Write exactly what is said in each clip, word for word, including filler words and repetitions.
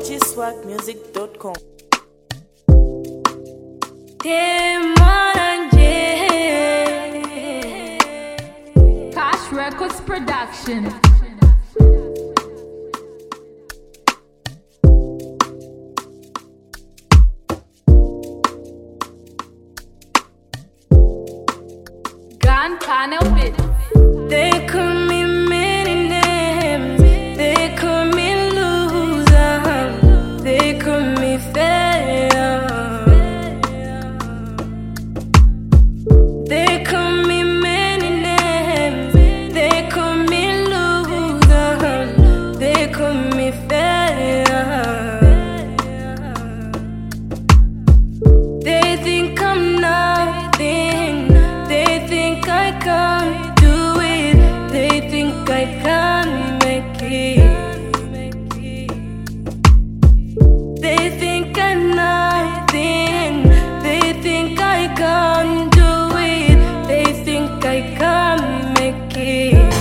g swag music dot com. Cash Records Production. Gun Panel Bit. They call me many names. They call me loser. They call me failure. They call me many names. They call me loser. They call me failure. They think I'm nothing. They think I can't do it. They think I can't make it. They think I'm nothing. They think I can't do it. They think I can't make it.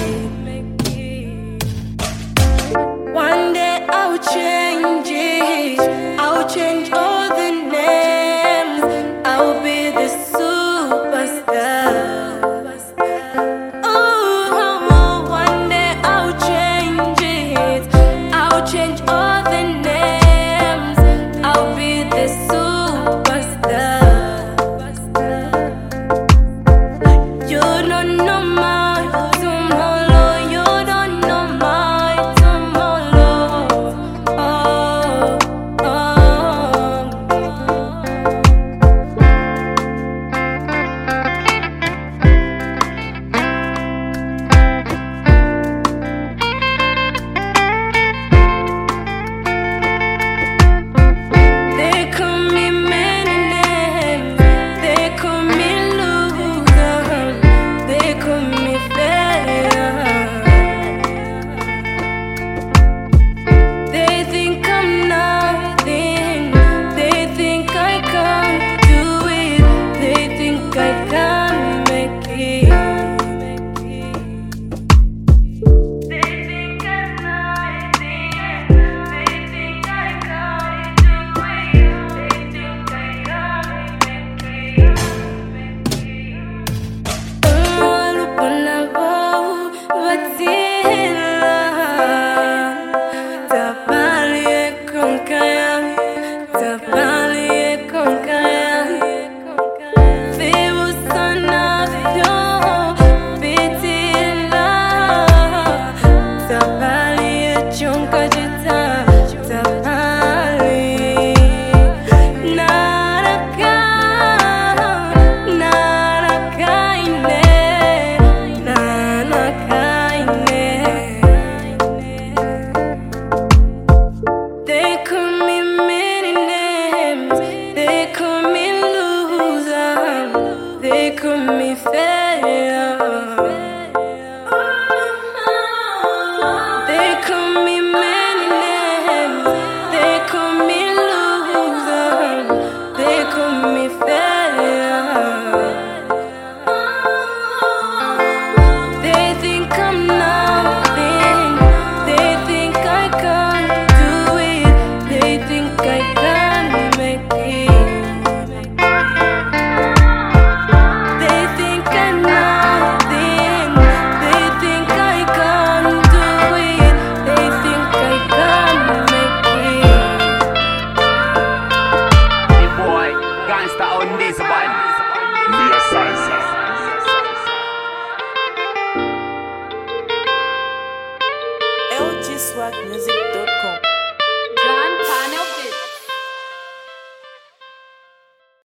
One day I'll change it. I'll change all the names. I'll be the superstar. Change all the names. I'll be the superstar. You don't know my tomorrow. You don't know my tomorrow. Oh, oh. They call me failure. They call me many names. They call me loser. They call me failure. They think I'm nothing. They think I can't do it. They think I can't make it. L G swag music dot com.